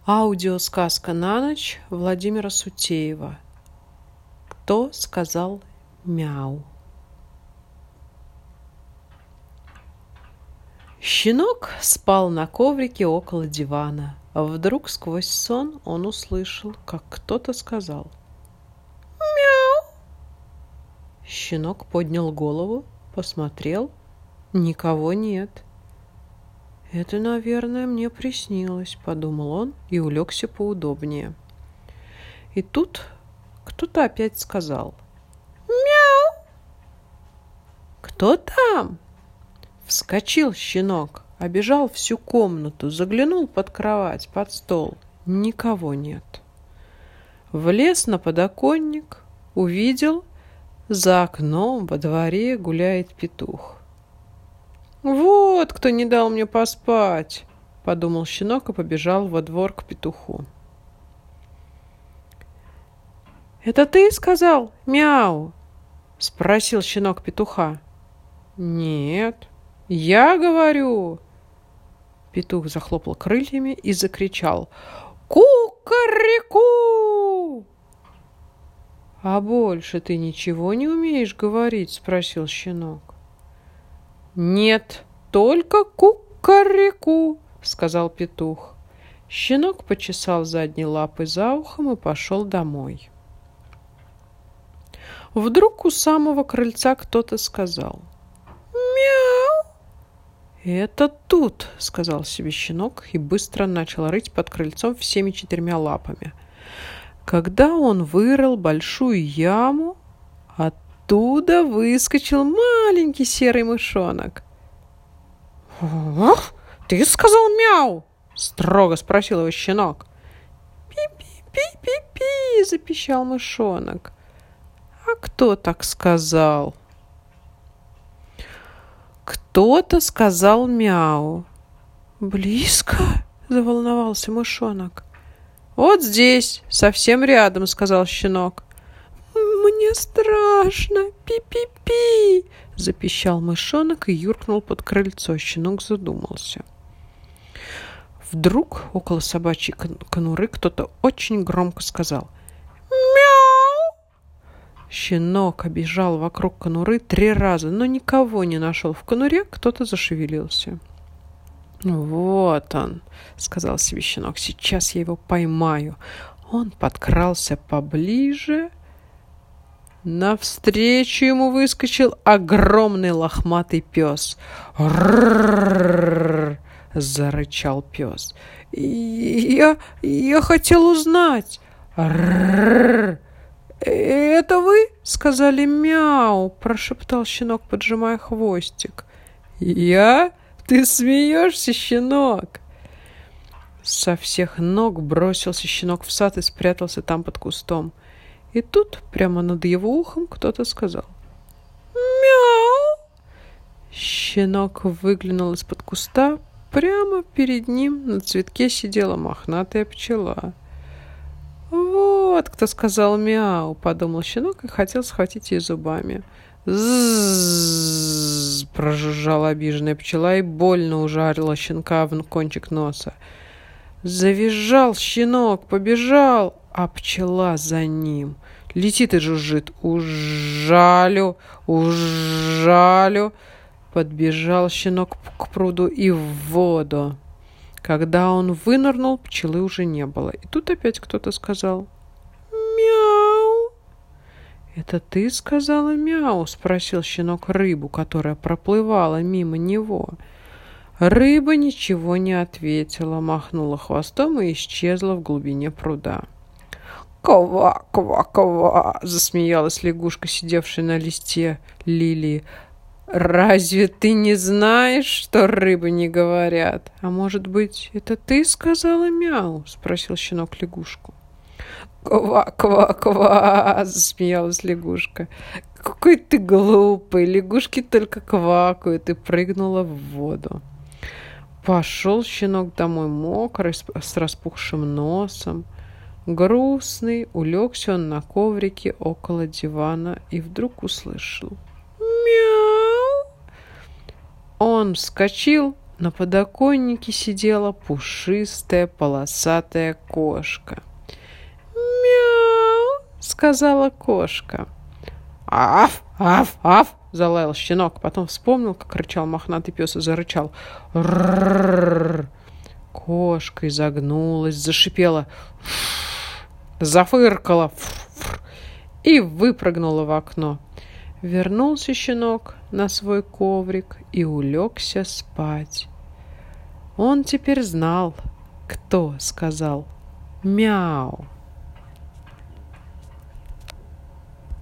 Аудиосказка на ночь Владимира Сутеева. Кто сказал мяу? Щенок спал на коврике около дивана, а вдруг сквозь сон он услышал, как кто-то сказал «Мяу!». Щенок поднял голову, посмотрел, никого нет. «Это, наверное, мне приснилось», — подумал он и улегся поудобнее. И тут кто-то опять сказал «Мяу!». «Кто там?» Вскочил щенок, обежал всю комнату, заглянул под кровать, под стол. Никого нет. Влез на подоконник, увидел, за окном во дворе гуляет петух. «Вот кто не дал мне поспать», — подумал щенок и побежал во двор к петуху. «Это ты сказал мяу?» — спросил щенок петуха. «Нет, я говорю». Петух захлопал крыльями и закричал «Ку-ка-ре-ку!». «А больше ты ничего не умеешь говорить?» — спросил щенок. «Нет, только ку-ка-ре-ку», — сказал петух. Щенок почесал задней лапой за ухом и пошел домой. Вдруг у самого крыльца кто-то сказал «Мяу!». «Это тут», — сказал себе щенок и быстро начал рыть под крыльцом всеми 4 лапами. Когда он вырыл большую яму, оттуда выскочил маленький серый мышонок. «Ты сказал мяу?» — строго спросил его щенок. «Пи-пи-пи-пи-пи!» — запищал мышонок. «А кто так сказал?» «Кто-то сказал мяу». «Близко?» — заволновался мышонок. «Вот здесь, совсем рядом», — сказал щенок. «Мне страшно, пи-пи-пи!» — запищал мышонок и юркнул под крыльцо. Щенок задумался. Вдруг около собачьей конуры кто-то очень громко сказал «Мяу!». Щенок обежал вокруг конуры 3 раза, но никого не нашел в конуре, кто-то зашевелился. «Вот он», — сказал себе щенок, — «сейчас я его поймаю». Он подкрался поближе. Навстречу ему выскочил огромный лохматый пес. «Ррррррррр!» — зарычал пес. «Я хотел узнать». «Рррррррр!» «Это вы?» — сказали мяу, — прошептал щенок, поджимая хвостик. «Я? Ты смеешься, щенок?» Со всех ног бросился щенок в сад и спрятался там под кустом. И тут прямо над его ухом кто-то сказал «Мяу!». Щенок выглянул из-под куста. Прямо перед ним на цветке сидела мохнатая пчела. «Вот кто сказал мяу», — подумал щенок и хотел схватить ее зубами. «З-з-з-з!» — прожужжала обиженная пчела и больно ужалила щенка в кончик носа. Завизжал щенок, побежал, а пчела за ним. Летит и жужжит. «Ужалю, ужалю!». Подбежал щенок к пруду и в воду. Когда он вынырнул, пчелы уже не было. И тут опять кто-то сказал «Мяу!». «Это ты сказала мяу?» — спросил щенок рыбу, которая проплывала мимо него. Рыба ничего не ответила, махнула хвостом и исчезла в глубине пруда. «Ква-ква-ква!» — засмеялась лягушка, сидевшая на листе лилии. «Разве ты не знаешь, что рыбы не говорят? А может быть, это ты сказала мяу?» — спросил щенок лягушку. «Ква-ква-ква!» — засмеялась лягушка. «Какой ты глупый! Лягушки только квакают!» и прыгнула в воду. Пошел щенок домой мокрый, с распухшим носом. Грустный, улегся он на коврике около дивана и вдруг услышал «Мяу!». Он вскочил, На подоконнике сидела пушистая полосатая кошка. «Мяу!» — сказала кошка. «Аф! Аф! Аф!» — залаял щенок. Потом вспомнил, как рычал мохнатый пес, и зарычал. «Ррррррр!» Кошка изогнулась, зашипела, зафыркала и выпрыгнула в окно. Вернулся щенок на свой коврик и улегся спать. Он теперь знал, кто сказал «мяу».